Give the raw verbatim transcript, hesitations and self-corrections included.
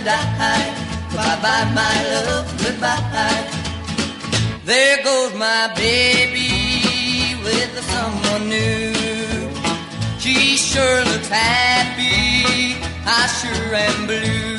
die. Bye-bye, my love, goodbye. There goes my baby with someone new. She sure looks happy, I sure am blue.